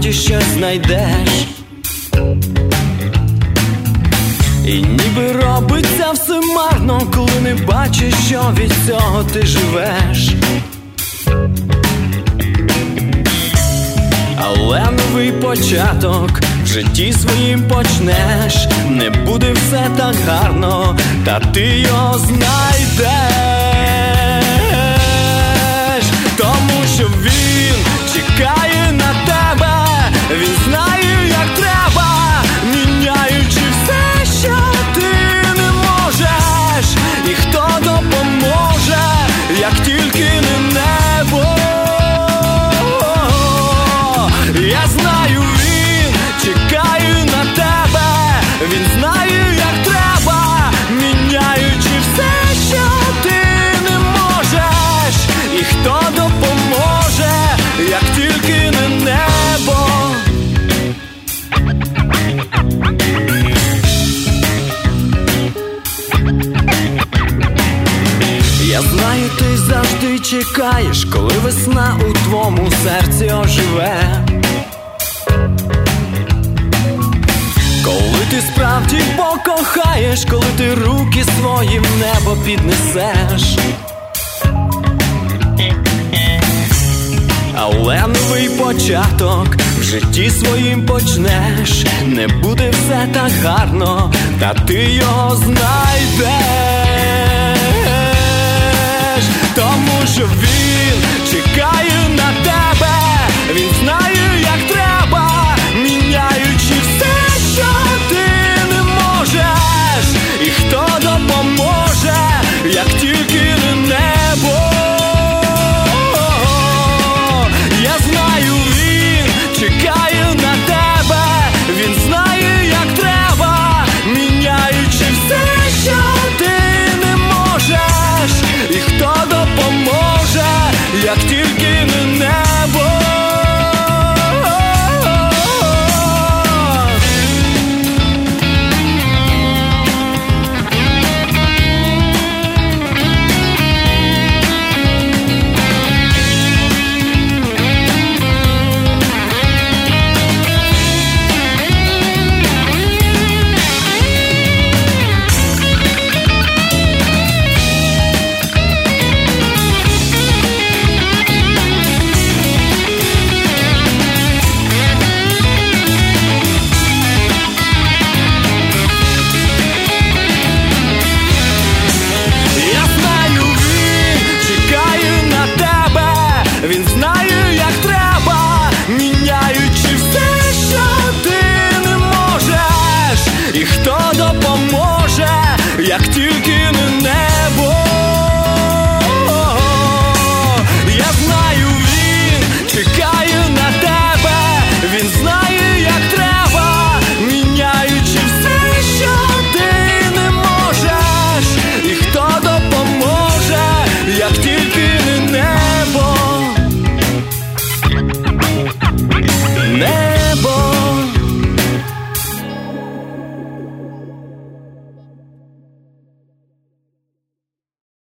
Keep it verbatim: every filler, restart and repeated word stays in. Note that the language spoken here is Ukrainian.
справді щось знайдеш. І ніби робиться все марно, коли не бачиш, що від цього ти живеш. Але новий початок в житті своїм почнеш. Не буде все так гарно, та ти його знайдеш. Тому що він чекає на тебе, він знає, як треба, міняючи все, що ти не можеш. І хто допоможе, як тільки не небо. Я знаю, він чекає на тебе, він знає, як треба, міняючи все, що ти не можеш. І хто допоможе, як тільки не небо. Я знаю, ти завжди чекаєш, коли весна у твоєму серці оживе. Коли ти справді покохаєш, коли ти руки свої в небо піднесеш. Але новий початок в житті своїм почнеш. Не буде все так гарно, та ти його знайдеш. Тому що він чекає на тебе,